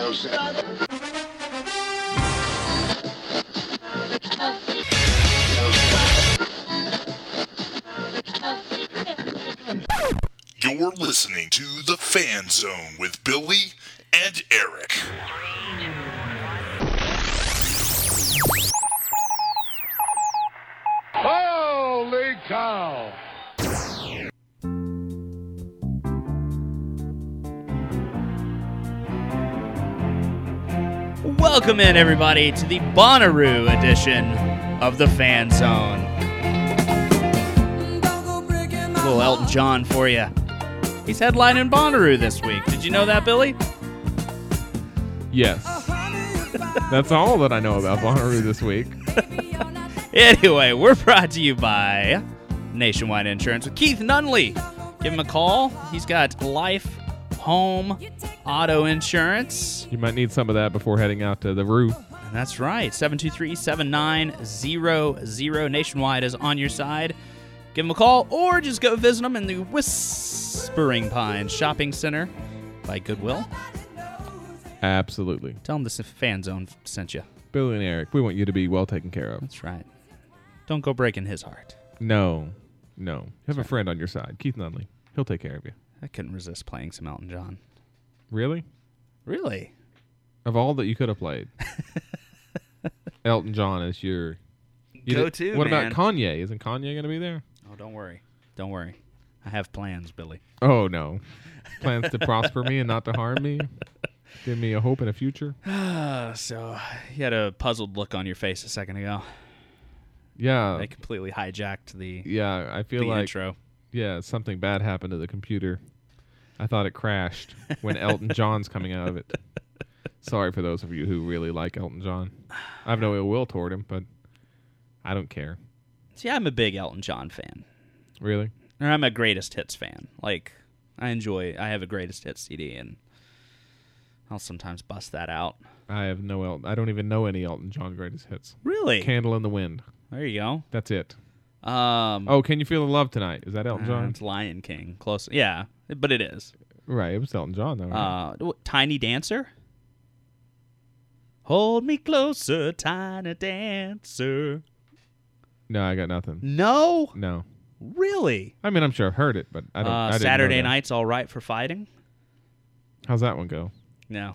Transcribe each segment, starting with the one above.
You're listening to The Fan Zone with Billy and Eric. Holy cow! Welcome in, everybody, to the Bonnaroo edition of the Fan Zone. A little Elton John for you. He's headlining Bonnaroo this week. Did you know that, Billy? Yes. That's all that I know about Bonnaroo this week. Anyway, we're brought to you by Nationwide Insurance with Keith Nunley. Give him a call. He's got life, home, auto insurance. You might need some of that before heading out to the roof. That's right. 723-7900. Nationwide is on your side. Give them a call or just go visit them in the Whispering Pines Shopping Center by Goodwill. Absolutely. Tell them the Fan Zone sent you. Billy and Eric, we want you to be well taken care of. That's right. Don't go breaking his heart. No. You have a friend on your side, Keith Nunley. He'll take care of you. I couldn't resist playing some Elton John. Really? Really? Of all that you could have played, Elton John is your go-to, What man. about Kanye? Isn't Kanye going to be there? Oh, don't worry. Don't worry. I have plans, Billy. Oh, no. Plans to prosper me and not to harm me? Give me a hope and a future? So, you had a puzzled look on your face a second ago. Yeah. I completely hijacked the I feel like intro. Yeah, something bad happened to the computer. I thought it crashed when Elton John's coming out of it. Sorry for those of you who really like Elton John. I have no ill will toward him, but I don't care. See, I'm a big Elton John fan. Really? Or I'm a greatest hits fan. Like, I have a greatest hits CD, and I'll sometimes bust that out. I have no Elton. I don't even know any Elton John greatest hits. Really? Candle in the Wind. There you go. That's it. Can You Feel the Love Tonight? Is that Elton John? It's Lion King. Close. Yeah, but it is. Right, it was Elton John, though. Right? Tiny Dancer? Hold me closer, tiny dancer. No, I got nothing. No? No. Really? I mean, I'm sure I've heard it, but I don't. I didn't know Saturday that. Night's All Right for Fighting? How's that one go? No.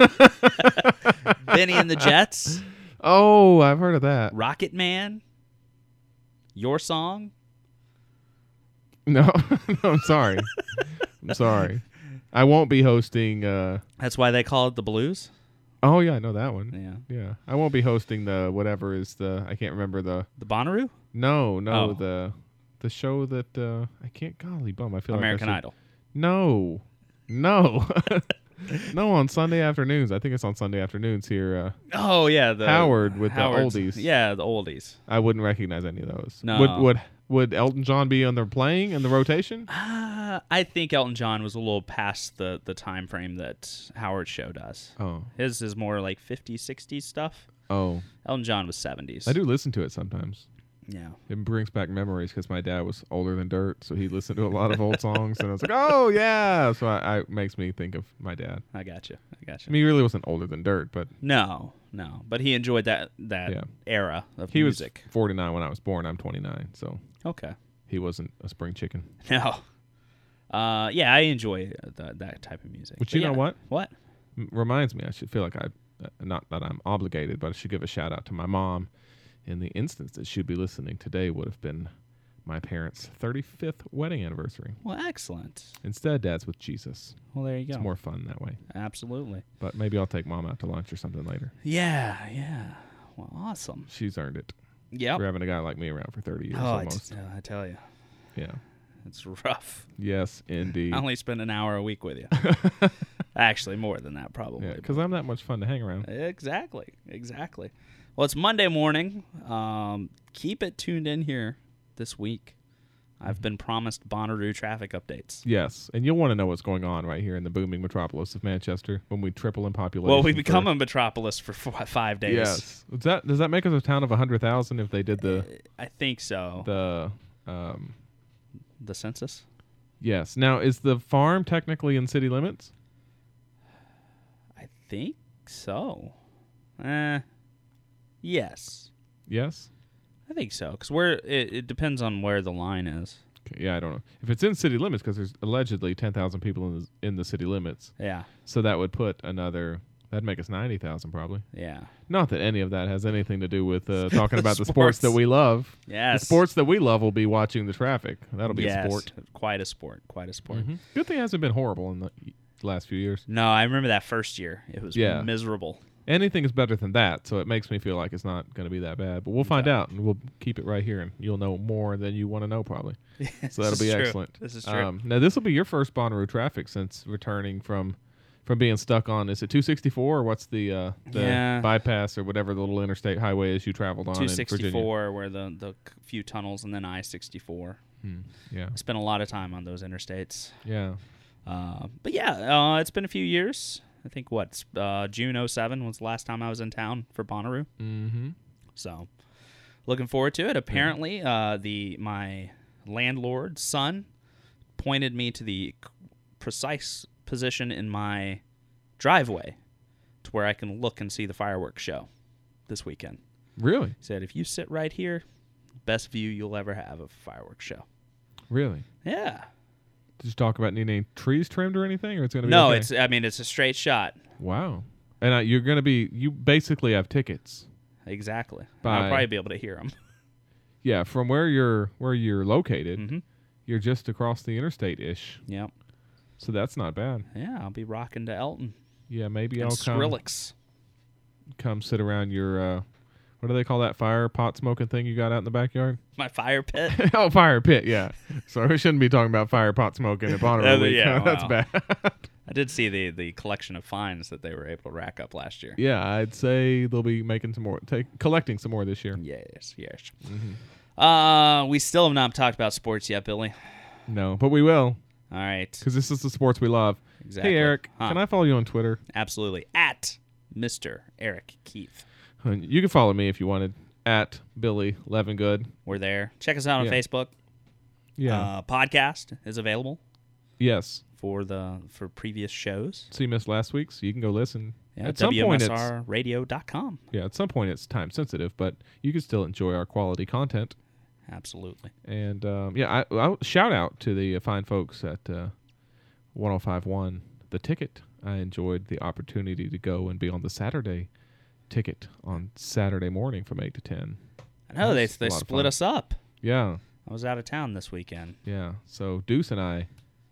Benny and the Jets? Oh, I've heard of that. Rocket Man? Your Song? No, I'm sorry. I'm sorry. I won't be hosting. That's why they call it the Blues? Oh yeah, I know that one. Yeah. Yeah, I won't be hosting the whatever is the. I can't remember the. The Bonnaroo? No, Oh. the show that I can't. Golly bum, I feel American like Idol. No, no, on Sunday afternoons. I think it's on Sunday afternoons here. Oh, yeah. Howard with Howard's- the oldies. Yeah, the oldies. I wouldn't recognize any of those. No. Would Elton John be on there playing in the rotation? I think Elton John was a little past the time frame that Howard's show does. Oh, His is more like 50s, 60s stuff. oh, Elton John was 70s. I do listen to it sometimes. Yeah. It brings back memories because my dad was older than dirt, so he listened to a lot of old songs, and I was like, "Oh yeah!" So I makes me think of my dad. I got you. I mean, he really wasn't older than dirt, but No. But he enjoyed that Yeah. era of he music. was 49 when I was born. I'm 29, so Okay. he wasn't a spring chicken. No. Yeah, I enjoy that type of music. But But you yeah. know what? What? Reminds me, I should feel like not that I'm obligated, but I should give a shout out to my mom. In the instance that she'd be listening today would have been my parents' 35th wedding anniversary. Well, excellent. Instead, Dad's with Jesus. Well, there you go. It's more fun that way. Absolutely. But maybe I'll take Mom out to lunch or something later. Yeah. Well, awesome. She's earned it. Yep. For having a guy like me around for 30 years Oh, almost. I tell you, Yeah. it's rough. Yes, indeed. I only spend an hour a week with you. Actually, more than that, probably. Yeah, because I'm that much fun to hang around. Exactly. Well, it's Monday morning. Keep it tuned in here this week. I've been promised Bonnaroo traffic updates. Yes, and you'll want to know what's going on right here in the booming metropolis of Manchester when we triple in population. Well, we become a metropolis for 5 days. Yes. Does that make us a town of 100,000 if they did the I think so. the census? Yes. Now, is the farm technically in city limits? I think so. Yes. Yes. I think so, because it depends on where the line is. Okay, yeah, I don't know if it's in city limits because there's allegedly 10,000 people in the city limits. Yeah. So that would put that'd make us 90,000 probably. Yeah. Not that any of that has anything to do with talking about the sports that we love. Yes. The sports that we love will be watching the traffic. That'll be a sport. Quite a sport. Quite a sport. Mm-hmm. Good thing it hasn't been horrible in the last few years. No, I remember that first year. It was miserable. Anything is better than that, so it makes me feel like it's not going to be that bad. But we'll find out, and we'll keep it right here, and you'll know more than you want to know probably. So that'll be excellent. This is true. Now, this will be your first Bonnaroo traffic since returning from being stuck on, is it 264 or what's the bypass or whatever the little interstate highway is you traveled on in Virginia? 264, where the few tunnels, and then I-64. Yeah. I spent a lot of time on those interstates. Yeah. But yeah, it's been a few years. I think June 07 was the last time I was in town for Bonnaroo. Mm-hmm. So looking forward to it. Apparently, my landlord's son pointed me to the precise position in my driveway to where I can look and see the fireworks show this weekend. Really? He said, if you sit right here, best view you'll ever have of a fireworks show. Really? Yeah. Did you talk about needing any trees trimmed or anything, or it's going to be No, okay? it's a straight shot. Wow. And you basically have tickets. Exactly. By- I'll probably be able to hear them. Yeah, from where you're located, Mm-hmm. you're just across the interstate-ish. Yep. So that's not bad. Yeah, I'll be rocking to Elton. Yeah, maybe And I'll Skrillex. come sit around your what do they call that fire pot smoking thing you got out in the backyard? My fire pit. Oh, fire pit, yeah. So we shouldn't be talking about fire pot smoking at Bonnaroo Week. Yeah, That's wow. bad. I did see the collection of fines that they were able to rack up last year. Yeah, I'd say they'll be making some more, collecting some more this year. Yes. Mm-hmm. We still have not talked about sports yet, Billy. No, but we will, All right. because this is the sports we love. Exactly. Hey, Eric, Huh. can I follow you on Twitter? Absolutely. At Mr. Eric Keith. You can follow me if you wanted, at Billy Levingood. We're there. Check us out on Yeah. Facebook. Yeah. Podcast is available Yes. for previous shows. So you missed last week, so you can go listen. Yeah, At some point, WMSRradio.com. at some point it's time sensitive, but you can still enjoy our quality content. Absolutely. And I'll shout out to the fine folks at 105.1 The Ticket. I enjoyed the opportunity to go and be on the Saturday Ticket on Saturday morning from 8 to 10. I know they That's a lot of split fun. us up. Yeah, I was out of town this weekend. yeah. So Deuce and I,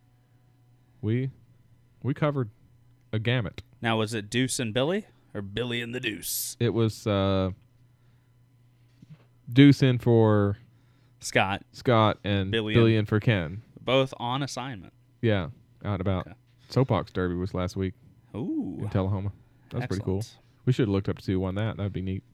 we covered a gamut. Now, was it Deuce and Billy or Billy and the Deuce? It was Deuce in for Scott, Scott and Billy Billy in for Ken. both on assignment. Yeah, out and about. Okay. Soapbox Derby was last week Ooh. in Tullahoma. That's pretty cool. Excellent. We should have looked up to see who won that. That'd be neat.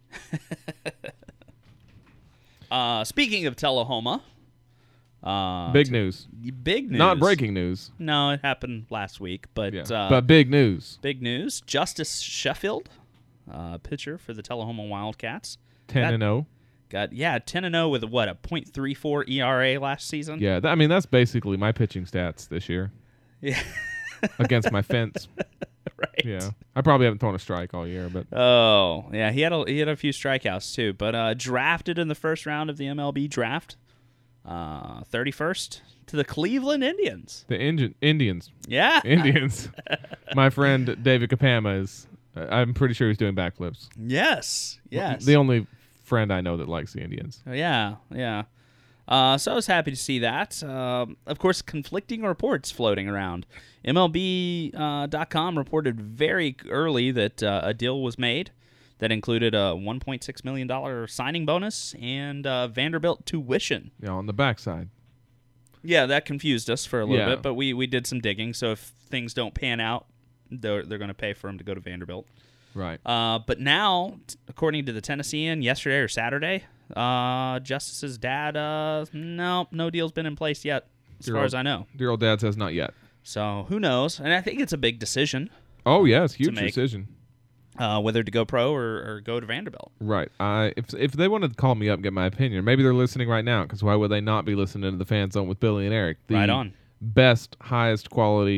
Speaking of Tullahoma, Big news. Big news. Not breaking news. No, it happened last week, but Yeah. But big news. big news. Justice Sheffield, pitcher for the Tullahoma Wildcats, 10-0. got 10-0 with a 0.34 ERA last season. Yeah, that's basically my pitching stats this year Yeah. against my fence. Right. Yeah, I probably haven't thrown a strike all year, but Oh, yeah, he had a few strikeouts too, but drafted in the first round of the MLB draft, 31st to the Cleveland Indians. the Indians. Yeah. Indians. My friend David Kapama is. I'm pretty sure he's doing backflips. Yes. The only friend I know that likes the Indians. Yeah. So I was happy to see that. Of course, conflicting reports floating around. MLB.com reported very early that a deal was made that included a $1.6 million signing bonus and Vanderbilt tuition. Yeah, on the backside. Yeah, that confused us for a little Yeah. bit, but we did some digging. So if things don't pan out, they're going to pay for him to go to Vanderbilt. Right. But now, according to the Tennessean, yesterday or Saturday, Justice's dad, no deal's been in place yet, as far as I know. Dear old dad says not yet. So who knows? And I think it's a big decision Oh yes, huge make. decision. whether to go pro or go to Vanderbilt. Right. If they wanted to call me up and get my opinion, maybe they're listening right now. Because why would they not be listening to the Fan Zone with Billy and Eric? The Right on. best, highest quality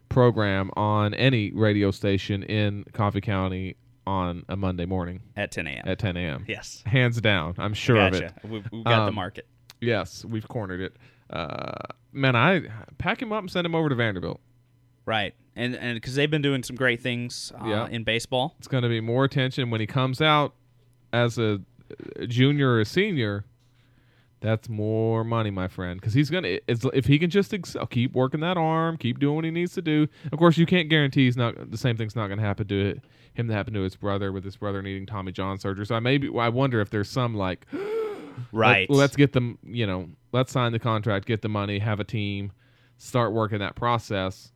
program on any radio station in Coffee County on a Monday morning At 10 a.m. at 10 a.m. Yes. Hands down. I'm sure of it. Gotcha. We've got the market. Yes, we've cornered it. Man, I pack him up and send him over to Vanderbilt. Right. And because they've been doing some great things in baseball. It's going to be more attention when he comes out as a junior or a senior. That's more money, my friend, because he's gonna. If he can just keep working that arm, keep doing what he needs to do. Of course, you can't guarantee he's not the same thing's not going to happen to him that happened to his brother, with his brother needing Tommy John surgery. So I wonder if there's some like, right. Let's get them. Let's sign the contract, get the money, have a team, start working that process.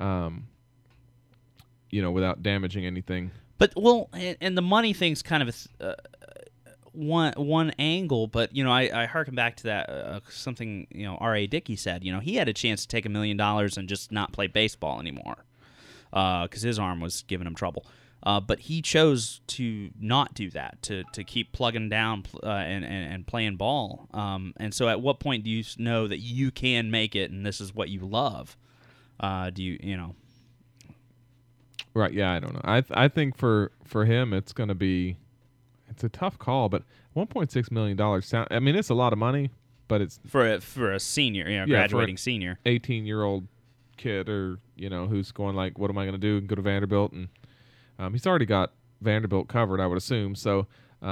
Without damaging anything. But and the money thing's kind of one angle, but I harken back to that something R.A. Dickey said. He had a chance to take $1 million and just not play baseball anymore because his arm was giving him trouble. But he chose to not do that, to keep plugging down and playing ball. And so, at what point do you know that you can make it and this is what you love? Do you? Right, yeah, I don't know. I think for him it's going to be it's a tough call, but $1.6 million it's a lot of money, but it's for a senior, graduating senior, 18-year-old kid or who's going like, what am I going to do? Go to Vanderbilt, and he's already got Vanderbilt covered, I would assume. So,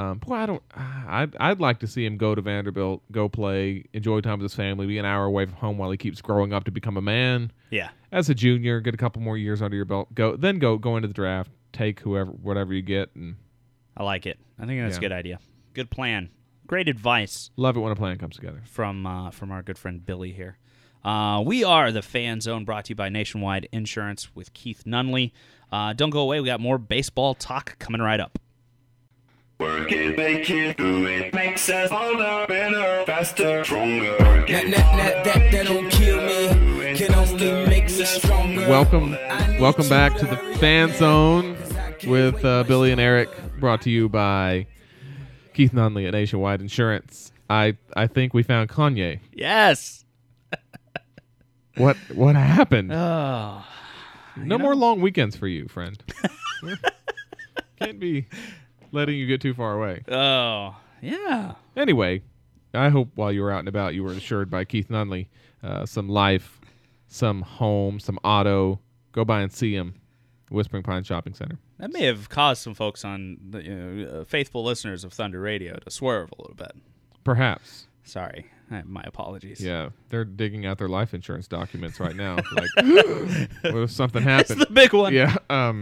I'd like to see him go to Vanderbilt, go play, enjoy time with his family, be an hour away from home while he keeps growing up to become a man. Yeah. As a junior, get a couple more years under your belt, go into the draft, take whatever you get, and I like it. I think that's a good idea. Good plan. Great advice. Love it when a plan comes together. From our good friend Billy here. We are the Fan Zone, brought to you by Nationwide Insurance with Keith Nunley. Don't go away. We got more baseball talk coming right up. Work it, make it, do it, makes us older, better, faster, stronger. That don't kill me, can only make me stronger. Welcome back to the Fan Zone with Billy and Eric, brought to you by Keith Nunley at Nationwide Insurance. I think we found Kanye. Yes. What happened? Oh, no more long weekends for you, friend. Can't be letting you get too far away. Oh, yeah. Anyway, I hope while you were out and about, you were insured by Keith Nunley. Some life, some home, some auto. Go by and see him. Whispering Pine Shopping Center. That may have caused some folks on the faithful listeners of Thunder Radio to swerve a little bit. Perhaps. Sorry. My apologies. Yeah, they're digging out their life insurance documents right now. Like, what if something happened? That's the big one. Yeah.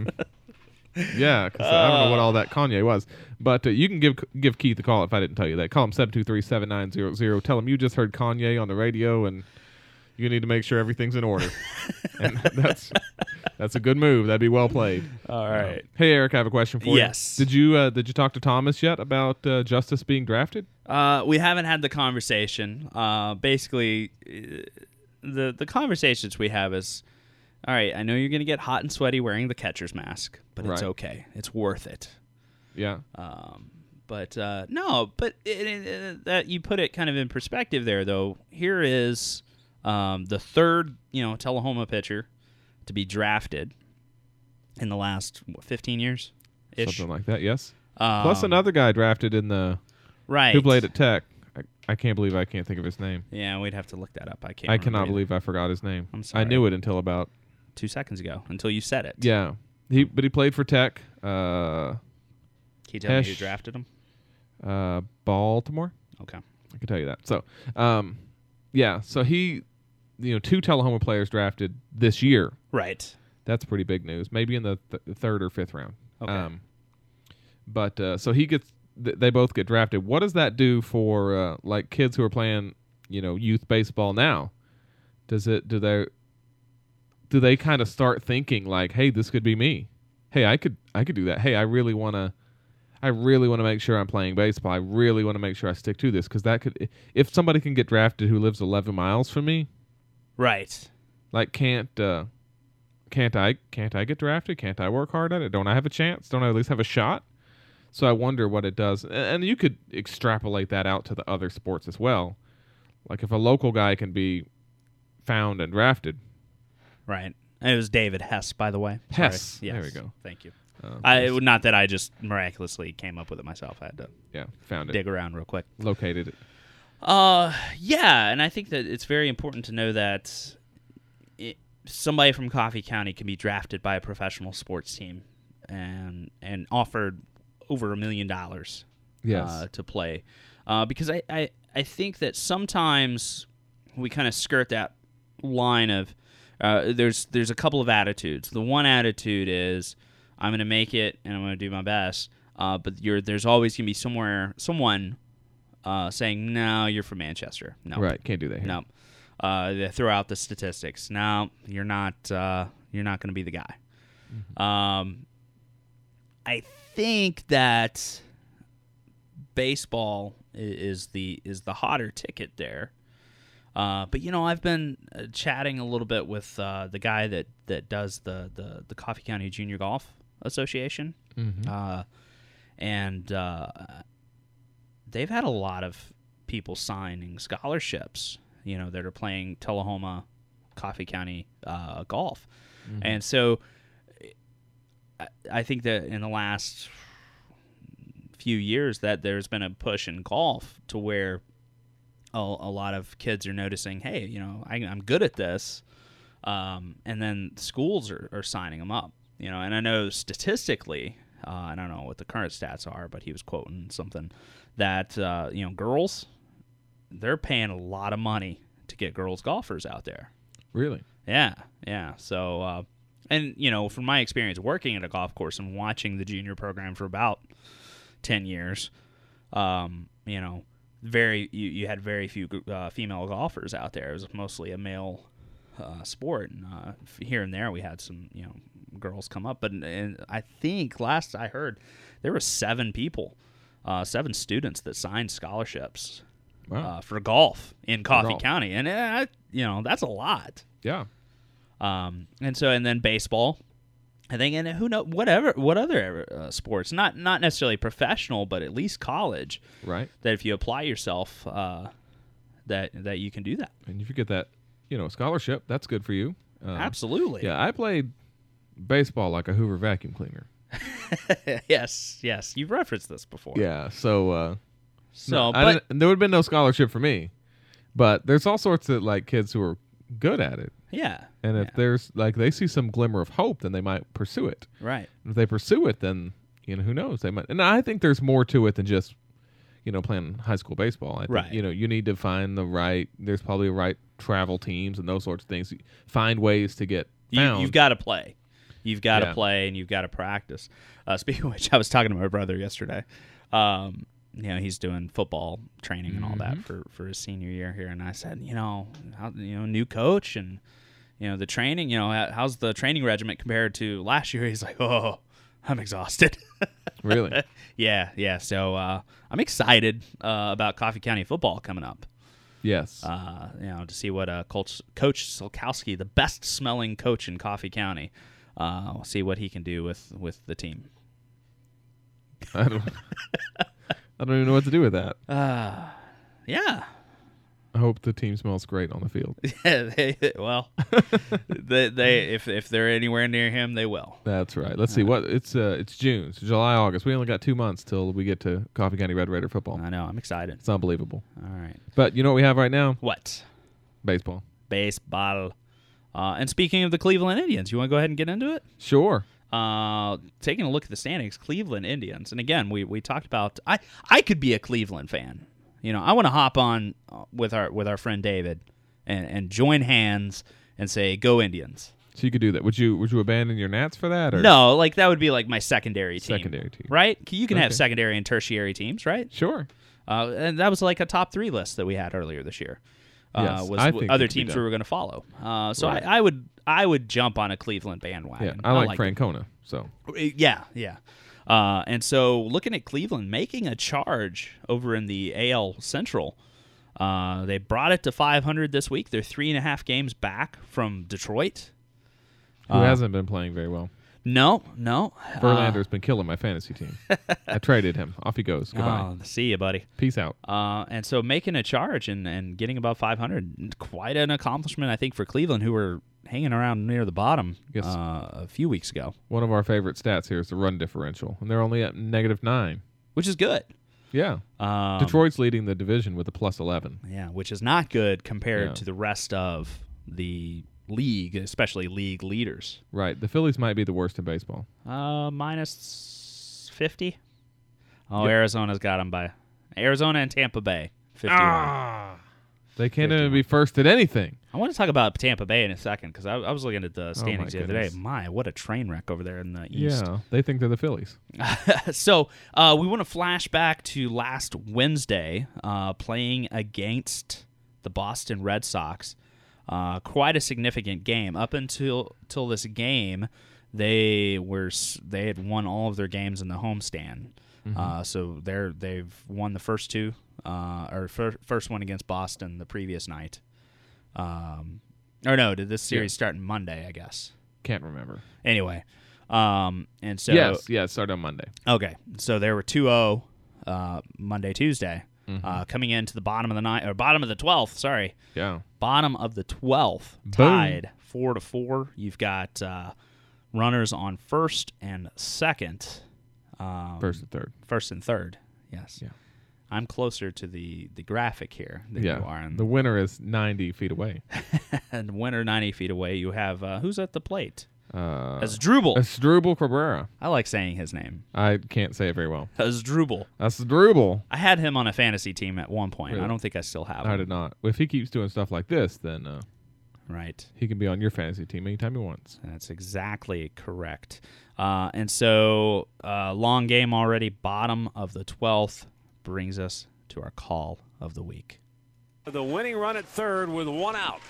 Yeah, because I don't know what all that Kanye was. But you can give Keith a call if I didn't tell you that. Call him 723-7900. Tell him you just heard Kanye on the radio and you need to make sure everything's in order. And that's a good move. That'd be well played. All right. Hey, Eric, I have a question for you. Yes. Did you talk to Thomas yet about Justice being drafted? We haven't had the conversation. Basically, the conversations we have is, all right, I know you're going to get hot and sweaty wearing the catcher's mask, but it's okay. It's worth it. Yeah. But that you put it kind of in perspective there, though. Here is the third, Tullahoma pitcher to be drafted in the last 15 years, something like that. Yes. Plus another guy drafted in the who played at Tech. I can't believe I can't think of his name. Yeah, we'd have to look that up. I cannot believe I forgot his name. I'm sorry. I knew it until about 2 seconds ago, until you said it. Yeah. He played for Tech. Can you tell me who drafted him? Baltimore. Okay. I can tell you that. So, so he, 2 Tullahoma players drafted this year. Right. That's pretty big news. Maybe in the third or fifth round. Okay. So he gets. They both get drafted. What does that do for like kids who are playing, youth baseball now? Do they kind of start thinking like, hey, this could be me. Hey, I could do that. Hey, I really want to make sure I'm playing baseball. I really want to make sure I stick to this, because that could, if somebody can get drafted who lives 11 miles from me, right? Like, can't I get drafted? Can't I work hard at it? Don't I have a chance? Don't I at least have a shot? So I wonder what it does. And you could extrapolate that out to the other sports as well. Like if a local guy can be found and drafted. Right. It was David Hess, by the way. Sorry. Hess. Yes. There we go. Thank you. Yes. Not that I just miraculously came up with it myself. I had to Yeah, found it. dig around real quick. Located it. Yeah, and I think that it's very important to know that somebody from Coffee County can be drafted by a professional sports team and offered over $1 million Yes. to play. Because I think that sometimes we kind of skirt that line of there's a couple of attitudes. The one attitude is I'm going to make it and I'm going to do my best. But there's always going to be someone saying, no, you're from Manchester. No. Right. Can't do that here. No. They throw out the statistics. No, you're not going to be the guy. Mm-hmm. I think that baseball is the hotter ticket there. But I've been chatting a little bit with the guy that does the Coffee County Junior Golf Association, Mm-hmm. and they've had a lot of people signing scholarships, that are playing Tullahoma, Coffee County golf, Mm-hmm. and so I think that in the last few years that there's been a push in golf to where a lot of kids are noticing, hey, I'm good at this, and then schools are signing them up, and I know statistically, I don't know what the current stats are, but he was quoting something that, girls, they're paying a lot of money to get girls golfers out there. Really? Yeah. So, and from my experience working at a golf course and watching the junior program for about 10 years, you had very few female golfers out there. It was mostly a male sport, and here and there we had some girls come up. But and I think last I heard there were 7 students that signed scholarships Wow. for golf in Coffee golf. County, and that's a lot. Yeah. And then baseball, I think, and who knows, what other sports, not necessarily professional, but at least college, Right. that if you apply yourself, that you can do that. And if you get that, scholarship, that's good for you. Absolutely. Yeah, I played baseball like a Hoover vacuum cleaner. Yes. You've referenced this before. Yeah, so So, there would have been no scholarship for me. But there's all sorts of kids who are good at it. yeah. And if there's they see some glimmer of hope, then they might pursue it. Right. If they pursue it, then who knows? They might. And I think there's more to it than just playing high school baseball. I think, Right. you need to find the right. There's probably right travel teams and those sorts of things. Find ways to get found. You've got to play. You've got to Yeah. play, and you've got to practice. Speaking of which, I was talking to my brother yesterday. He's doing football training and all that for his senior year here, and I said, new coach and the training. How's the training regimen compared to last year? He's like, oh, I'm exhausted. Really? Yeah. So I'm excited about Coffee County football coming up. Yes. To see what Coach Solkowski, the best smelling coach in Coffee County, we'll see what he can do with the team. I don't even know what to do with that. Yeah. I hope the team smells great on the field. If they're anywhere near him, they will. That's right. Let's see what it's June, so July, August. We only got 2 months till we get to Coffee County Red Raider football. I know. I'm excited. It's unbelievable. All right. But you know what we have right now? What? Baseball. Baseball. And speaking of the Cleveland Indians, you want to go ahead and get into it? Sure. Taking a look at the standings, Cleveland Indians, and again, we talked about I could be a Cleveland fan. I want to hop on with our friend David and join hands and say go Indians. So you could do that. Would you abandon your Nats for that? Or? No, that would be like my secondary team. Secondary team. Right? You can have Okay. secondary and tertiary teams, right? Sure. And that was like a top 3 list that we had earlier this year. Yes, Was I think other it could be teams done. we were going to follow. So Right. I would jump on a Cleveland Yeah, bandwagon. I like Francona. So Yeah. And so looking at Cleveland making a charge over in the AL Central, they brought it to 500 this week. They're 3.5 games back from Detroit. who hasn't been playing very well? No. Verlander's been killing my fantasy team. I traded him. Off he goes. Goodbye. See you, buddy. Peace out. And so making a charge and getting above 500, quite an accomplishment, I think, for Cleveland, who were hanging around near the bottom Yes. a few weeks ago. One of our favorite stats here is the run differential, and they're only at -9. Which is good. Yeah. Detroit's leading the division with a +11. Yeah, which is not good compared Yeah. to the rest of the league, especially league leaders. Right. The Phillies might be the worst in baseball. Minus 50. Oh, Yep. Arizona's got them by Arizona and Tampa Bay. 51. They can't even be first at anything. I want to talk about Tampa Bay in a second because I was looking at the standings the other day. goodness. My, what a train wreck over there in the East. Yeah, they think they're the Phillies. So we want to flash back to last Wednesday, playing against the Boston Red Sox. Quite a significant game. Up until this game, they had won all of their games in the homestand. So they've won the first two, first one against Boston the previous night. Did this series start on Monday? I guess. Can't remember. Anyway, and so Yes, it started on Monday. okay, so there were 2-0 Monday, Tuesday, coming into the bottom of the night or bottom of the 12th. Sorry, Yeah. bottom of the 12th, Boom. tied 4-4. You've got runners on first and second. First and third. First and third. Yes. Yeah. I'm closer to the graphic here than you are. The winner is 90 feet away. And winner 90 feet away. You have who's at the plate? Asdrubal Asdrubal. Cabrera. I like saying his name. I can't say it very well. Asdrubal. Asdrubal. I had him on a fantasy team at one point. Really? I don't think I still have I him. did not. If he keeps doing stuff like this, then Right. he can be on your fantasy team anytime he wants. That's exactly correct. And so, long game already. Bottom of the 12th brings us to our call of the week. The winning run at third with one out.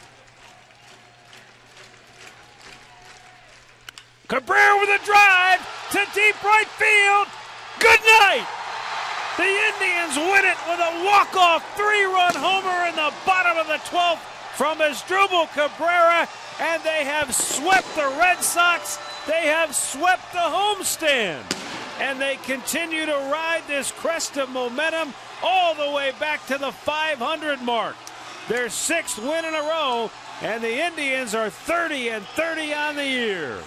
Cabrera with a drive to deep right field. Good night. The Indians win it with a walk-off three-run homer in the bottom of the 12th from Asdrubal Cabrera, and they have swept the Red Sox. They have swept the homestand, and they continue to ride this crest of momentum all the way back to the 500 mark. Their sixth win in a row, and the Indians are 30-30 on the year.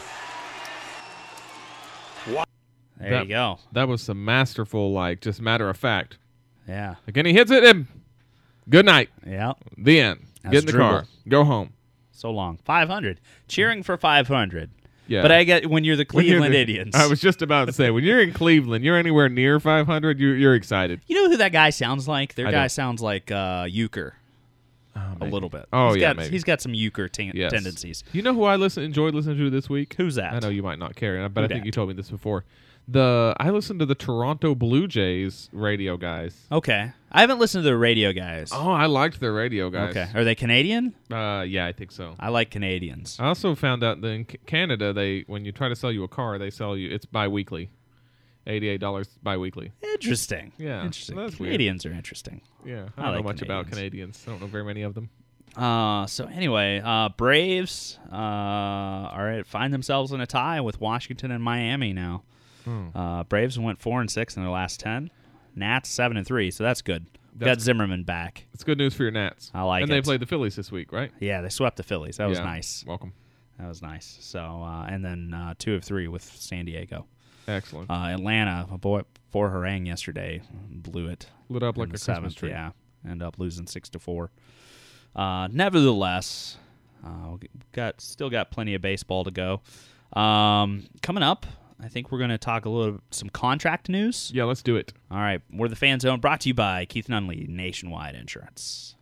There you go. That was some masterful, just matter of fact. Yeah. Again, he hits it, and good night. Yeah. The end. Get in the car. Go home. So long. 500. Cheering for 500. Yeah. But I get when you're the When you're Cleveland the- Indians. I was just about to say, when you're in Cleveland, you're anywhere near 500, you're excited. You know who that guy sounds like? Their I guy don't. sounds like Euchre a maybe. little bit. Oh, He's yeah, got, maybe. He's got some Euchre Yes. tendencies. You know who I enjoyed listening to this week? Who's that? I know you might not care, but I think dat? you told me this before. I listened to the Toronto Blue Jays radio guys. Okay. I haven't listened to the radio guys. Oh, I liked their radio guys. Okay. Are they Canadian? Yeah, I think so. I like Canadians. I also found out that in Canada, when you try to sell you a car, they sell you it's bi-weekly, $88 bi-weekly. Interesting. Yeah, Interesting. that's weird. Canadians are interesting. Yeah, I I don't know like much about Canadians. Canadians. I don't know very many of them. So anyway, Braves find themselves in a tie with Washington and Miami now. Braves went 4-6 in their last 10. Nats 7-3, so that's good. Got Zimmerman back. It's good news for your Nats. I like and it. they played the Phillies this week, right? Yeah, they swept the Phillies. That was Yeah. nice. Welcome. That was nice. So and then 2 of 3 with San Diego. Excellent. Atlanta, for Harang yesterday, blew it. Lit up in like the a Christmas seventh, tree. Yeah, ended up losing 6-4. Nevertheless, still got plenty of baseball to go. Coming up, I think we're going to talk some contract news. Yeah, let's do it. All right, we're the Fan Zone, brought to you by Keith Nunley, Nationwide Insurance.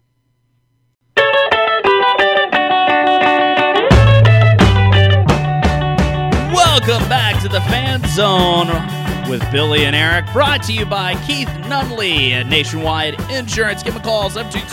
Welcome back to the Fan Zone with Billy and Eric, brought to you by Keith Nunley, Nationwide Insurance. Give them a call,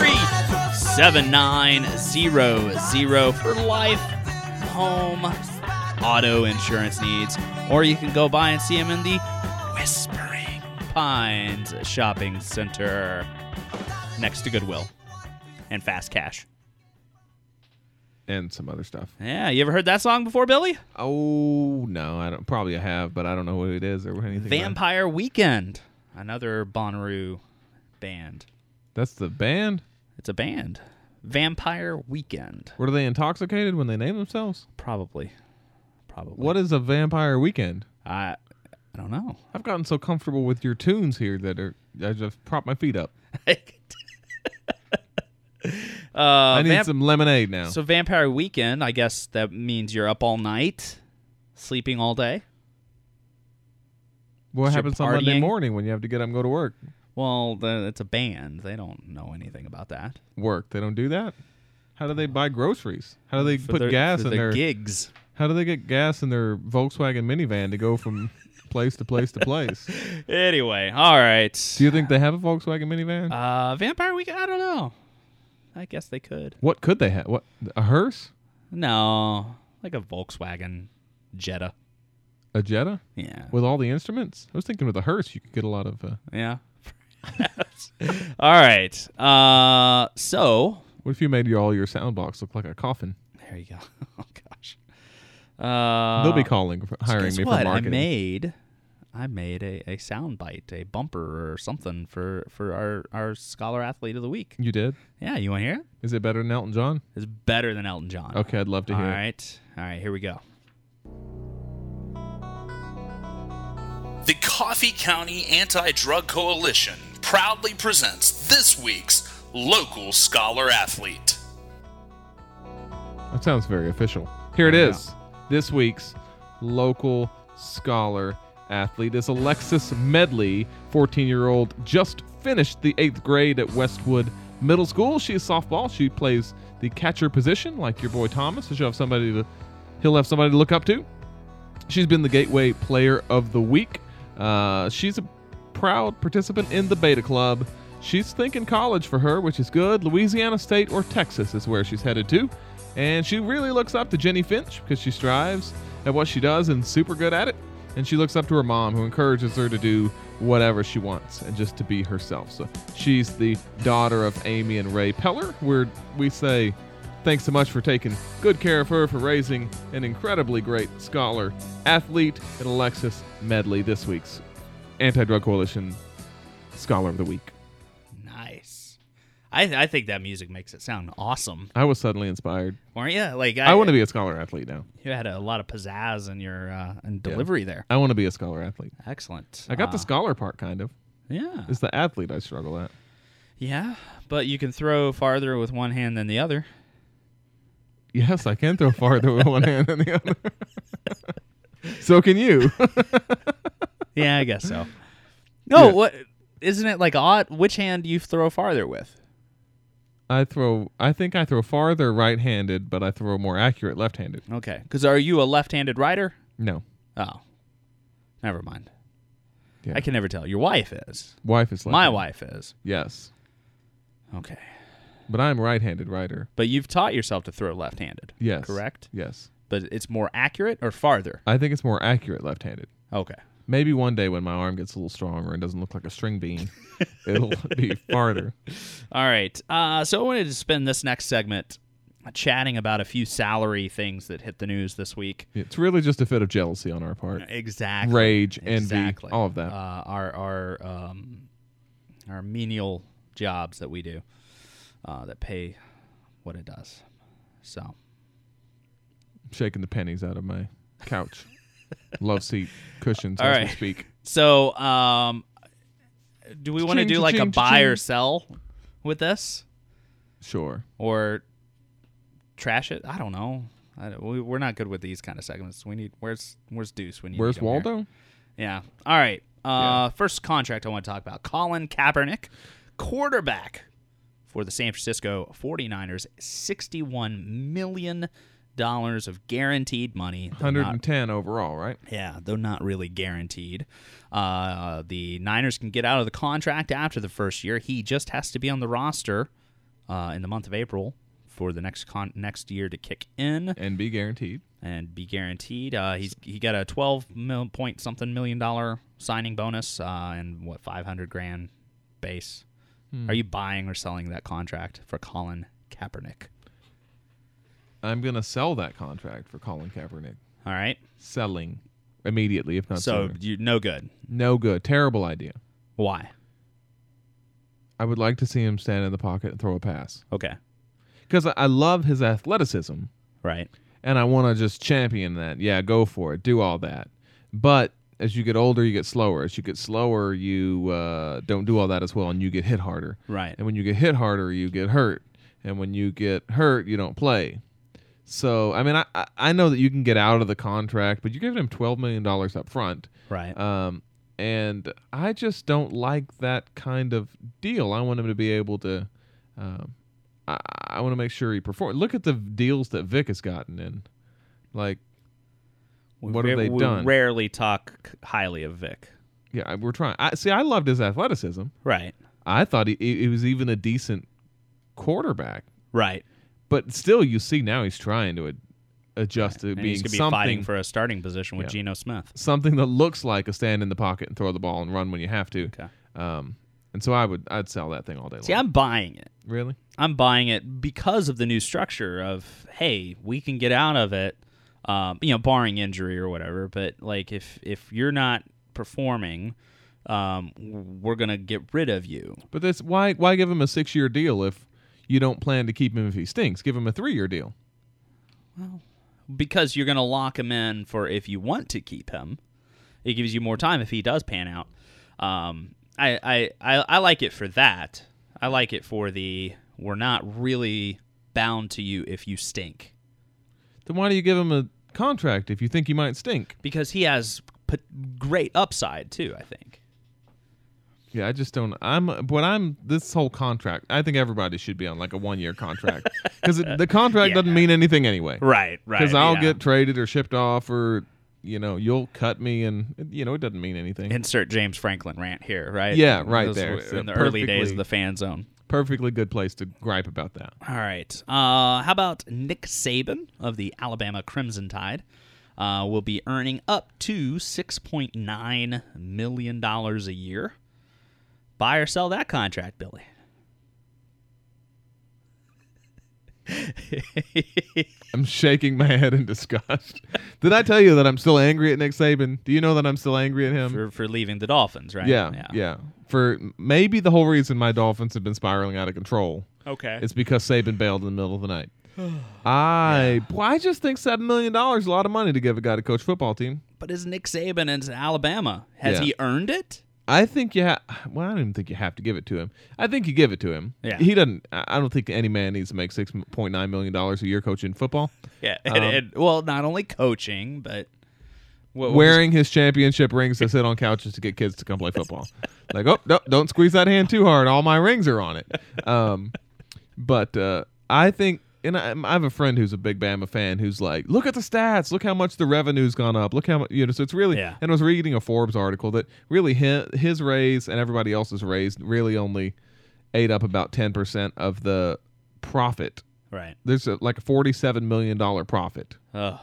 723-7900 for life, home, auto insurance needs. Or you can go by and see him in the Whispering Pines Shopping Center next to Goodwill and Fast Cash. and some other stuff. Yeah, you ever heard that song before, Billy? Oh no, I don't. Probably I have, but I don't know who it is or anything. Vampire Weekend, another Bonnaroo band. That's the band. It's a band. Vampire Weekend. Were they intoxicated when they named themselves? Probably. What is a Vampire Weekend? I don't know. I've gotten so comfortable with your tunes here that I just prop my feet up. I need some lemonade now. So Vampire Weekend, I guess that means you're up all night, sleeping all day. What So happens on partying? Monday morning when you have to get up and go to work? Well, it's a band. They don't know anything about that. Work. They don't do that? How do they buy groceries? How do they For put their- gas for in their gigs? How do they get gas in their Volkswagen minivan to go from place to place to place? Anyway, all right. Do you think they have a Volkswagen minivan? Vampire Weekend? I don't know. I guess they could. What could they have? What, a hearse? No, like a Volkswagen Jetta. A Jetta? Yeah. With all the instruments? I was thinking with a hearse you could get a lot of... Yeah. All right. So What if you made all your sound box look like a coffin? there you go. Oh gosh. They'll be calling, hiring Guess me what? for marketing. I made a sound bite, a bumper or something for our Scholar Athlete of the Week. You did? Yeah, you want to hear it? Is it better than Elton John? It's better than Elton John. Okay, I'd love to All hear it. right. All right, here we go. The Coffee County Anti-Drug Coalition proudly presents this week's Local Scholar Athlete. That sounds very official. Here it is. This week's local scholar athlete is Alexis Medley, 14-year-old, just finished the 8th grade at Westwood Middle School. She is softball. She plays the catcher position like your boy Thomas. So he'll have somebody to look up to. She's been the Gateway Player of the Week. She's a proud participant in the Beta Club. She's thinking college for her, which is good. Louisiana State or Texas is where she's headed to. And she really looks up to Jenny Finch because she strives at what she does and super good at it. And she looks up to her mom, who encourages her to do whatever she wants and just to be herself. So she's the daughter of Amy and Ray Peller, where we say thanks so much for taking good care of her, for raising an incredibly great scholar athlete, and Alexis Medley, this week's Anti-Drug Coalition Scholar of the Week. Nice. I think that music makes it sound awesome. I was suddenly inspired. Weren't you? Like I want to be a scholar athlete now. You had a lot of pizzazz in your delivery there. I want to be a scholar athlete. Excellent. I got the scholar part, kind of. Yeah. It's the athlete I struggle at. Yeah, but you can throw farther with one hand than the other. Yes, I can throw farther with one hand than the other. So can you. Yeah, I guess so. No, Yeah. what isn't it like odd? Which hand do you throw farther with? I think I throw farther right-handed, but I throw more accurate left-handed. Okay, because are you a left-handed writer? No. Oh, never mind. Yeah. I can never tell. Your wife is. Wife is left-handed. My wife is. Yes. Okay, But I'm right-handed writer. but you've taught yourself to throw left-handed. Yes. Correct. Yes. But it's more accurate or farther. I think it's more accurate left-handed. Okay. Maybe one day when my arm gets a little stronger and doesn't look like a string bean, it'll be farther. All right. So I wanted to spend this next segment chatting about a few salary things that hit the news this week. It's really just a fit of jealousy on our part. Exactly. Rage, envy, Exactly. all of that. Our menial jobs that we do that pay what it does. So I'm shaking the pennies out of my couch. Love seat cushions All as right. we speak. So do we want to Cha-ching, do like a cha-ching, buy or cha-ching. sell with this, Sure. or trash it? I don't know. We're not good with these kind of segments. We need where's Deuce when you Where's need him here? Waldo? Yeah. All right. Yeah. First contract I want to talk about. Colin Kaepernick, quarterback for the San Francisco 49ers, $61 million of guaranteed money. Though 110 overall, right? though not really guaranteed. The Niners can get out of the contract after the first year. He just has to be on the roster in the month of April for the next year to kick in And be guaranteed. and be guaranteed. He got a $12 million signing bonus and what $500,000 base. Are you buying or selling that contract for Colin Kaepernick? I'm going to sell that contract for Colin Kaepernick. All right. Selling immediately, if not So sooner. no good. No good. Terrible idea. Why? I would like to see him stand in the pocket and throw a pass. Okay. Because I love his athleticism, Right. and I want to just champion that. Yeah, go for it. Do all that. But as you get older, you get slower. As you get slower, you don't do all that as well, and you get hit harder. Right. And when you get hit harder, you get hurt. And when you get hurt, you don't play. So, I mean, I know that you can get out of the contract, but you're giving him $12 million up front. Right. And I just don't like that kind of deal. I want him to be able to I want to make sure he performs. Look at the deals that Vic has gotten in. Like, what have they done? We rarely talk highly of Vic. Yeah, we're trying. I loved his athleticism. Right. I thought he was even a decent quarterback. Right. But still, you see now he's trying to adjust to And being he's going to be something, fighting for a starting position with Yeah. Geno Smith. something that looks like a stand in the pocket and throw the ball and run when you have to. Okay. And so I'd sell that thing all day long. See, I'm buying it. Really? I'm buying it because of the new structure of, hey, we can get out of it, barring injury or whatever. But like, if you're not performing, we're gonna get rid of you. But that's why give him a 6-year deal if you don't plan to keep him if he stinks? Give him a 3-year deal. Because you're gonna lock him in for if you want to keep him. It gives you more time if he does pan out. I like it for that. I like it for we're not really bound to you if you stink. Then why do you give him a contract if you think he might stink? Because he has great upside too, I think. Yeah, I just don't. This whole contract. I think everybody should be on like a 1-year contract because the contract doesn't mean anything anyway. Right. Because I'll get traded or shipped off, or you'll cut me, and it doesn't mean anything. Insert James Franklin rant here, right? Yeah, right Those there. were So in the early days perfectly- of the fan zone. Perfectly good place to gripe about that. All right. How about Nick Saban of the Alabama Crimson Tide? Will be earning up to $6.9 million a year. Buy or sell that contract, Billy? I'm shaking my head in disgust. Did I tell you that I'm still angry at Nick Saban? Do you know that I'm still angry at him? For leaving the Dolphins, right? Yeah. For maybe the whole reason my Dolphins have been spiraling out of control Okay. is because Saban bailed in the middle of the night. I just think $7 million is a lot of money to give a guy to coach football team. But is Nick Saban in Alabama? Has Yeah. he earned it? I think I don't even think you have to give it to him. I think you give it to him. Yeah. He doesn't. I don't think any man needs to make $6.9 million a year coaching football. Yeah. Well, not only coaching, but Wearing his championship rings to sit on couches to get kids to come play football. Like, oh, no, don't squeeze that hand too hard. All my rings are on it. But I think, and I have a friend who's a big Bama fan who's like, look at the stats. Look how much the revenue's gone up. Look how much, so it's really, Yeah. and I was reading a Forbes article that really his raise and everybody else's raise really only ate up about 10% of the profit. Right. There's like a $47 million profit. Oh.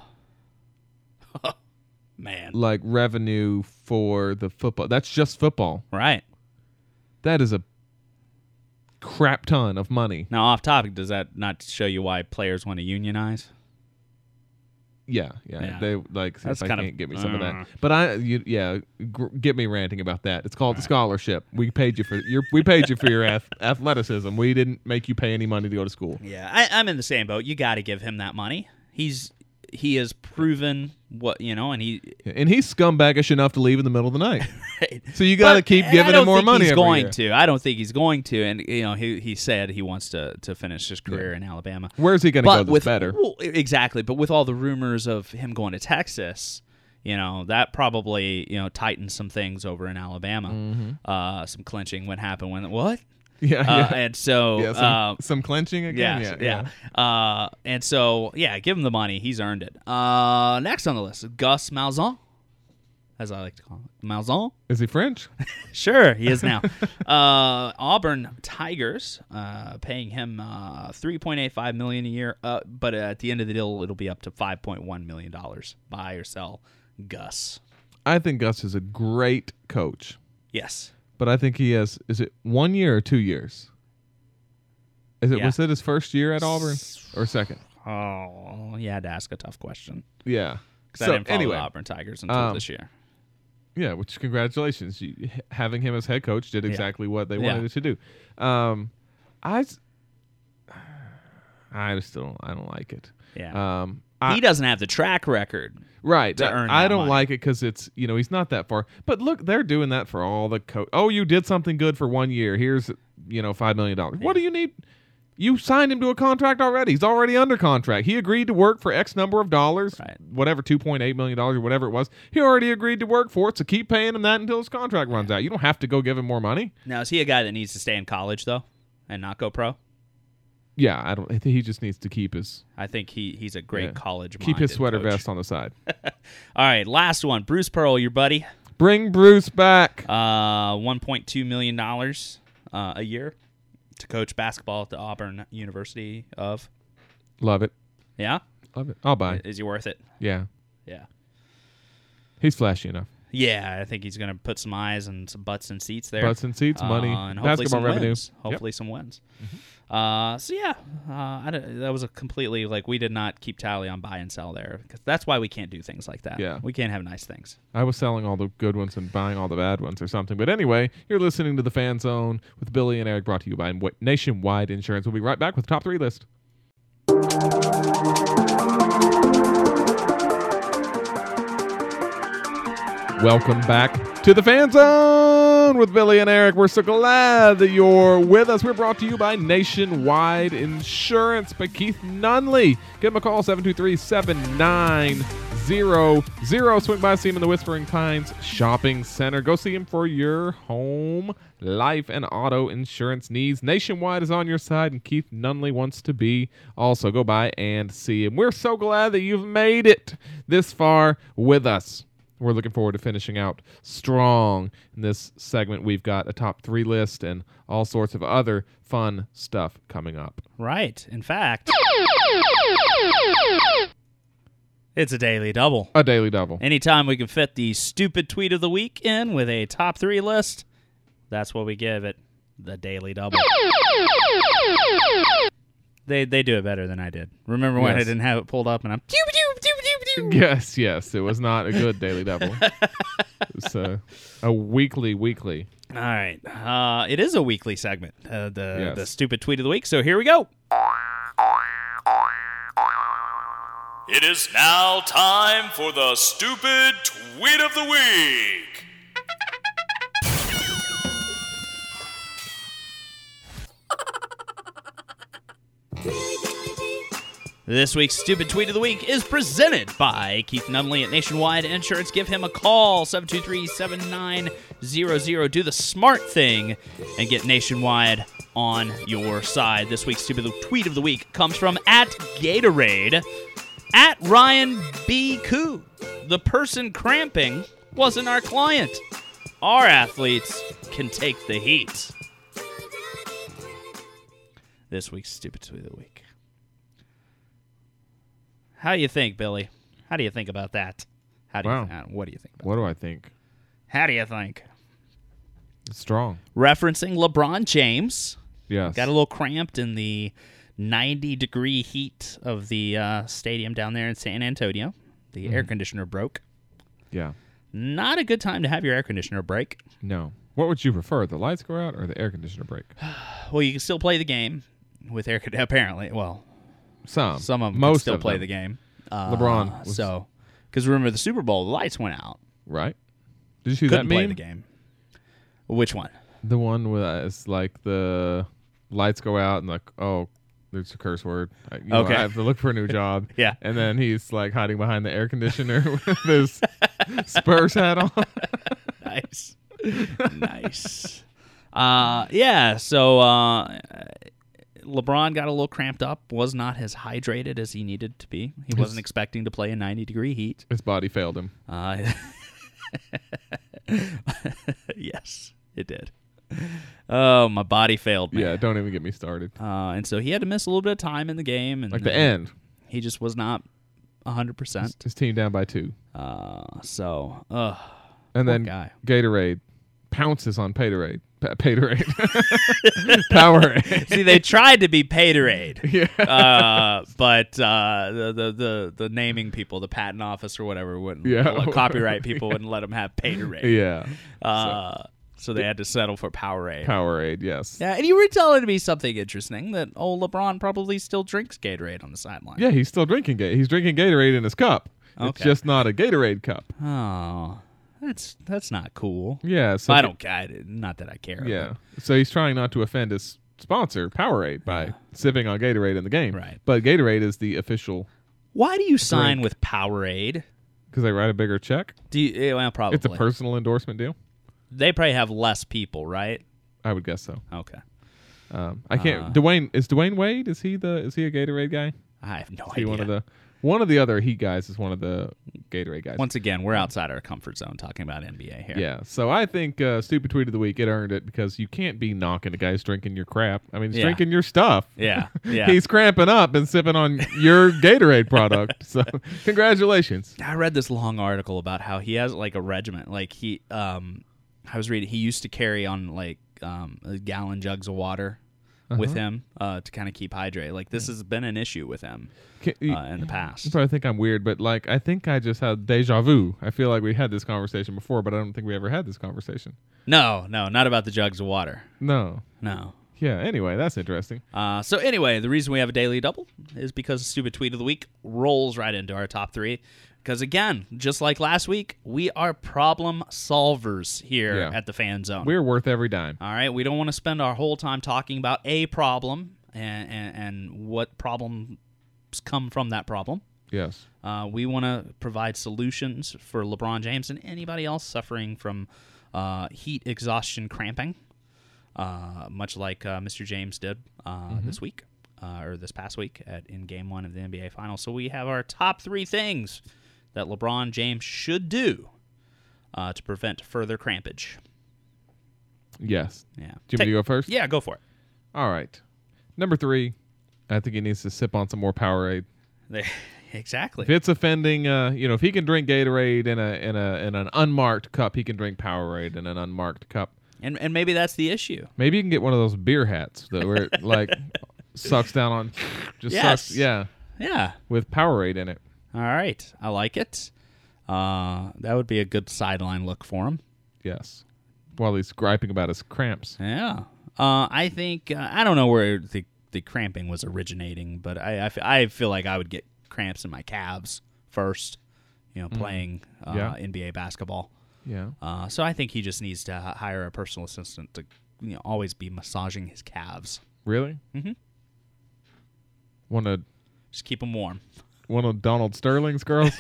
Man. Like revenue for the football. That's just football. Right. That is a crap ton of money. Now, off topic, does that not show you why players want to unionize? Yeah. Yeah. They like. That's if I kind of- can't get me some of that, but get me ranting about that. It's called the scholarship. We paid you for your athleticism. We didn't make you pay any money to go to school. Yeah, I'm in the same boat. You got to give him that money. He has proven what and he. And he's scumbaggish enough to leave in the middle of the night. So you got to But- keep and giving I him more don't think money. He's every going year. to. I don't think he's going to. And he said he wants to finish his career in Alabama. Where's he going to go? That's better. Well, exactly. But with all the rumors of him going to Texas, that probably tightens some things over in Alabama. Mm-hmm. Some clinching would happen when what. Yeah. And so some clenching again. yeah. And so, give him the money. He's earned it. Next on the list, Gus Malzahn, as I like to call him. Malzahn? Is he French? Sure, he is now. Auburn Tigers, paying him $3.85 million a year. But at the end of the deal, it'll be up to $5.1 million. Buy or sell Gus. I think Gus is a great coach. Yes. But I think he has. Is it 1 year or 2 years? Yeah. Was it his first year at Auburn or second? Oh, you had to ask a tough question. Yeah. Because I didn't follow the Auburn Tigers until this year. Yeah, which congratulations. Having him as head coach did exactly what they wanted it to do. I don't like it. Yeah. He doesn't have the track record. Right. To earn I that don't money. like it because it's, he's not that far. But look, they're doing that for all the Oh, you did something good for 1 year. Here's, $5 million. What do you need? You signed him to a contract already. He's already under contract. He agreed to work for X number of dollars, whatever, $2.8 million or whatever it was. He already agreed to work for it, so keep paying him that until his contract runs out. You don't have to go give him more money. Now, is he a guy that needs to stay in college, though, and not go pro? Yeah, I think he just needs to keep his... I think he's a great college-minded keep his sweater coach. vest on the side. All right, last one. Bruce Pearl, your buddy. Bring Bruce back. $1.2 million a year to coach basketball at the Auburn University of. Love it. Yeah? Love it. I'll buy. Is he worth it? Yeah. Yeah. He's flashy enough. Yeah, I think he's going to put some eyes and some butts and seats there. Butts and seats, money, and hopefully basketball some revenue. Wins. Hopefully some wins. That was a completely, we did not keep tally on buy and sell there. Because that's why we can't do things like that. Yeah. We can't have nice things. I was selling all the good ones and buying all the bad ones or something. But anyway, you're listening to The Fan Zone with Billy and Eric, brought to you by Nationwide Insurance. We'll be right back with the top 3 list. Welcome back to The Fan Zone with Billy and Eric. We're so glad that you're with us. We're brought to you by Nationwide Insurance by Keith Nunley. Give him a call, 723-7900. Swing by, see him in the Whispering Pines Shopping Center. Go see him for your home, life, and auto insurance needs. Nationwide is on your side, and Keith Nunley wants to be. Also, go by and see him. We're so glad that you've made it this far with us. We're looking forward to finishing out strong in this segment. We've got a top 3 list and all sorts of other fun stuff coming up. Right. In fact, it's a daily double. A daily double. Anytime we can fit the stupid tweet of the week in with a top 3 list, that's what we give it, the daily double. They do it better than I did. Remember when I didn't have it pulled up and I'm... Yes. It was not a good daily double. It's a weekly. All right. It is a weekly segment, the stupid tweet of the week. So here we go. It is now time for the stupid tweet of the week. This week's Stupid Tweet of the Week is presented by Keith Nunley at Nationwide Insurance. Give him a call, 723-7900. Do the smart thing and get Nationwide on your side. This week's Stupid Tweet of the Week comes from @Gatorade, @RyanB. The person cramping wasn't our client. Our athletes can take the heat. This week's Stupid Tweet of the Week. How do you think, Billy? How do you think about that? What do you think about What do I think? How do you think? It's strong. Referencing LeBron James. Yes. Got a little cramped in the 90-degree heat of the stadium down there in San Antonio. The air conditioner broke. Yeah. Not a good time to have your air conditioner break. No. What would you prefer, the lights go out or the air conditioner break? Well, you can still play the game with air conditioner. Apparently, well, some of them most can still of play them. the game. LeBron was- because remember the Super Bowl, the lights went out. Right. Did you see Couldn't that play meme? the game. Which one? The one with it's like the lights go out and there's a curse word. Okay. I have to look for a new job. Yeah. And then he's like hiding behind the air conditioner with his Spurs hat on. Nice. Nice. So LeBron got a little cramped up, was not as hydrated as he needed to be. He wasn't expecting to play in 90-degree heat. His body failed him. Yes, it did. Oh, my body failed me. Yeah, don't even get me started. And so he had to miss a little bit of time in the game. And Like the end. He just was not 100%. His team down by 2. And then guy. Gatorade pounces on Patorade. Patorade. Powerade. See, they tried to be Patorade. Yeah. But the naming people, the patent office or whatever, wouldn't. Yeah. Copyright people wouldn't let them have Patorade. Yeah. So they had to settle for Powerade. Powerade, yes. Yeah, and you were telling me something interesting that old LeBron probably still drinks Gatorade on the sideline. Yeah, he's still drinking Gatorade. He's drinking Gatorade in his cup. It's Okay. just not a Gatorade cup. Oh, that's not cool. Yeah. So I don't get it. Not that I care. Yeah. So he's trying not to offend his sponsor, Powerade, by sipping on Gatorade in the game. Right. But Gatorade is the official Why do you sign Drink. with Powerade? because they write a bigger check. Do you? Well, probably. It's a personal endorsement deal. They probably have less people, right? I would guess so. Okay. I can't. Dwayne Wade? Is he a Gatorade guy? I have no Is he idea. one of the other Heat guys is one of the Gatorade guys. Once again, we're outside our comfort zone talking about NBA here. Yeah. So I think stupid tweet of the week, it earned it because you can't be knocking the guys drinking your crap. I mean, he's Yeah. drinking your stuff. Yeah. Yeah. He's cramping up and sipping on your Gatorade product. So congratulations. I read this long article about how he has like a regiment. Like I was reading, he used to carry on like gallon jugs of water with him to kind of keep hydrated. Like this has been an issue with him in the past. You probably think I'm weird, but like I think I just had deja vu. I feel like we had this conversation before, but I don't think we ever had this conversation. No, not about the jugs of water. No. No. Yeah. Anyway, that's interesting. So anyway, the reason we have a daily double is because the stupid tweet of the week rolls right into our top three. Because again, just like last week, we are problem solvers here at the Fan Zone. We're worth every dime. All right, we don't want to spend our whole time talking about a problem and what problems come from that problem. Yes. We want to provide solutions for LeBron James and anybody else suffering from heat exhaustion cramping, much like Mr. James did this week or this past week in Game 1 of the NBA Finals. So we have our top three things that LeBron James should do to prevent further crampage. Yes. Yeah. Do you want me to go first? Yeah, go for it. All right. Number 3, I think he needs to sip on some more Powerade. Exactly. If it's offending, if he can drink Gatorade in an unmarked cup, he can drink Powerade in an unmarked cup. And maybe that's the issue. Maybe you can get one of those beer hats where it like sucks down on, just Yes. sucks. Yeah. Yeah. With Powerade in it. All right. I like it. That would be a good sideline look for him. Yes. While he's griping about his cramps. Yeah. I think I don't know where the cramping was originating, but I feel like I would get cramps in my calves first, playing NBA basketball. Yeah. So I think he just needs to hire a personal assistant to always be massaging his calves. Really? Mhm. Just keep them warm. One of Donald Sterling's girls?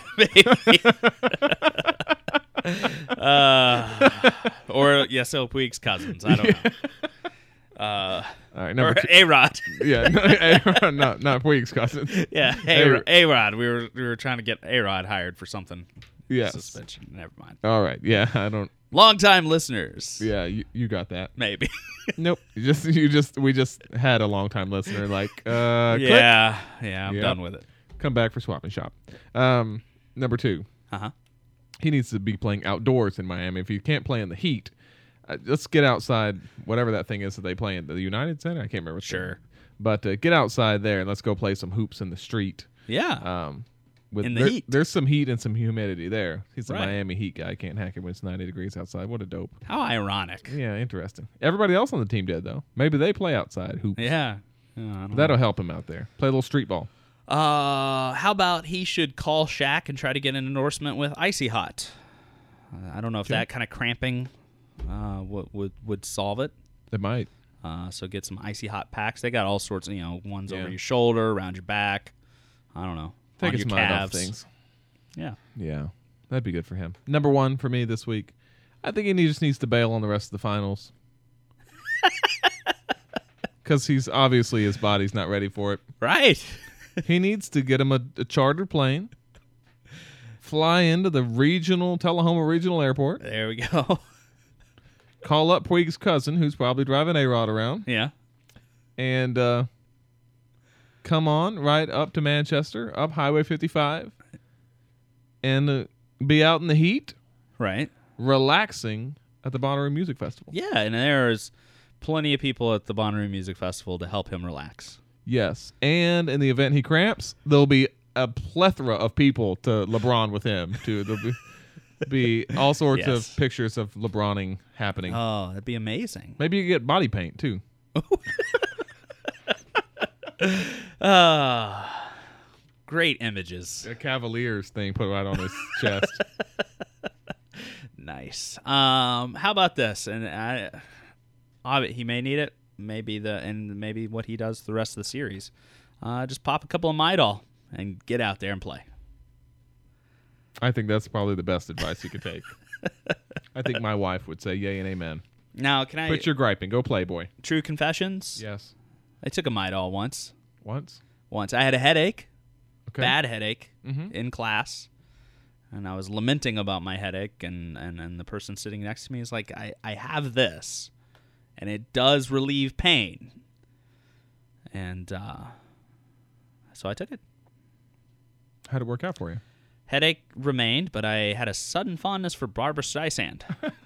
Or Yasiel Puig's cousins. I don't know. All right, Or number 2. A-Rod. Yeah, not Puig's cousin. Yeah, A-Rod. We were trying to get A-Rod hired for something. Yes. Suspension. Never mind. All right. Yeah, I don't. Long-time listeners. Yeah, you got that. Maybe. Nope. We just had a long time listener. Like, click. Yeah, I'm Yep. done with it. Come back for swap and shop. Number 2. Uh-huh. He needs to be playing outdoors in Miami. If he can't play in the heat, let's get outside. Whatever that thing is that they play in the United Center. I can't remember. Sure. But get outside there and let's go play some hoops in the street. Yeah. In the heat. There's some heat and some humidity there. He's a Right. Miami Heat guy. Can't hack it when it's 90 degrees outside. What a dope. How ironic. Yeah, interesting. Everybody else on the team did, though. Maybe they play outside hoops. Yeah. I don't That'll help him out there. Play a little street ball. know. How about he should call Shaq and try to get an endorsement with Icy Hot? I don't know if that kind of cramping would solve it. It might. So get some Icy Hot packs. They got all sorts of, ones Yeah. over your shoulder, around your back. I don't know. Take on his your mind calves. off things. Yeah. Yeah, that'd be good for him. Number 1 for me this week, I think he just needs to bail on the rest of the finals. Because his body's not ready for it. Right. He needs to get him a chartered plane, fly into the Tullahoma Regional Airport, There we go. call up Puig's cousin, who's probably driving A-Rod around, Yeah. and come on right up to Manchester, up Highway 55, and be out in the heat, Right. relaxing at the Bonnaroo Music Festival. Yeah, and there's plenty of people at the Bonnaroo Music Festival to help him relax. Yes, and in the event he cramps, there'll be a plethora of people to LeBron with him too. There'll be all sorts Yes. of pictures of LeBroning happening. Oh, that'd be amazing. Maybe you get body paint too. Great images. A Cavaliers thing put right on his chest. Nice. How about this? And he may need it. Maybe what he does the rest of the series. Just pop a couple of Midol and get out there and play. I think that's probably the best advice you could take. I think my wife would say yay and amen. Now, can I Quit your griping. Go play, boy. true confessions? Yes. I took a Midol once. Once? I had a headache, Okay. bad headache, Mhm. in class, and I was lamenting about my headache, and the person sitting next to me is like, I have this, and it does relieve pain. And so I took it. How'd it work out for you? Headache remained, but I had a sudden fondness for Barbra Streisand.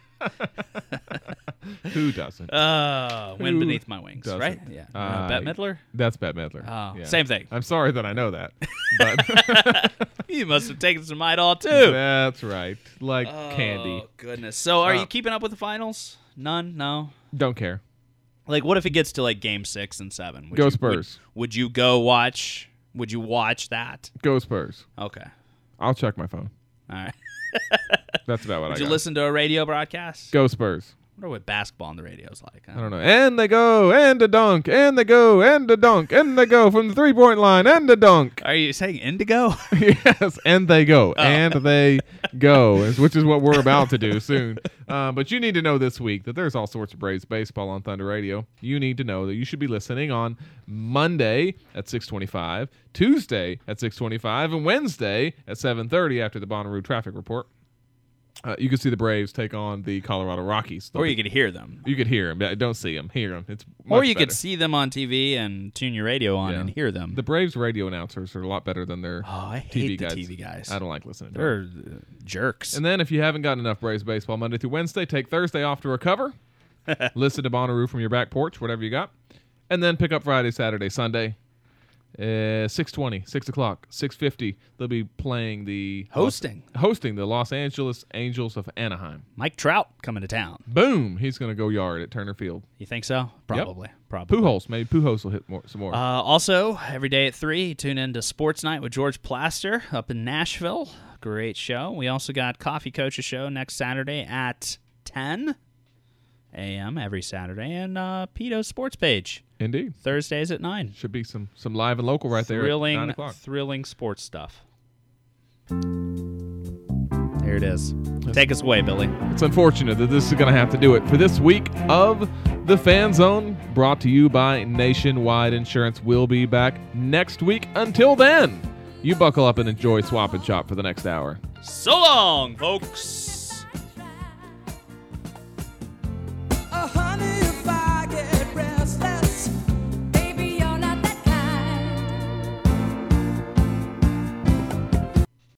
Who doesn't? Wind Who beneath my wings, doesn't? right? Yeah. Bette Midler? That's Bette Midler. Oh, Yeah. same thing. I'm sorry that I know that. But You must have taken some Midol, too. that's right. Like candy. Oh, goodness. So are Uh, you keeping up with the finals? None? No? Don't care. Like, what if it gets to, like, Game 6 and 7? Go Spurs. Would you go watch? Would you watch that? Go Spurs. Okay. I'll check my phone. All right. That's about what Would I you got. listen to a radio broadcast? Go Spurs. I wonder what basketball on the radio is like. I don't know. And they go, and a dunk, and they go, and a dunk, and they go from the 3-point line, and a dunk. Are you saying Indigo? Yes, and they go, and they go, which is what we're about to do soon. But you need to know this week that there's all sorts of Braves baseball on Thunder Radio. You need to know that you should be listening on Monday at 6:25, Tuesday at 6:25, and Wednesday at 7:30 after the Bonnaroo traffic report. You can see the Braves take on the Colorado Rockies. Or you could hear them. You could hear them. Don't see them. Hear them. It's Or much you better. could see them on TV and tune your radio on Yeah. and hear them. The Braves radio announcers are a lot better than their I TV hate the guys. TV guys. I don't like listening to them. They're jerks. And then if you haven't gotten enough Braves baseball Monday through Wednesday, take Thursday off to recover. Listen to Bonnaroo from your back porch, whatever you got. And then pick up Friday, Saturday, Sunday. 6:20, 6 o'clock, 6:50. They'll be playing Hosting. the Los Angeles Angels of Anaheim. Mike Trout coming to town. Boom! He's going to go yard at Turner Field. You think so? Probably. Probably. Pujols, maybe Pujols will hit some more. Also, every day at 3, tune in to Sports Night with George Plaster up in Nashville. Great show. We also got Coffee Coach's show next Saturday at 10 a.m. every Saturday, and Pito's Sports Page Indeed, Thursdays at 9. should be some live and local right there. At 9 o'clock. Thrilling sports stuff. There it is. Take us away, Billy. It's unfortunate that this is going to have to do it for this week of the Fan Zone, brought to you by Nationwide Insurance. We'll be back next week. Until then, you buckle up and enjoy Swap and Shop for the next hour. So long, folks.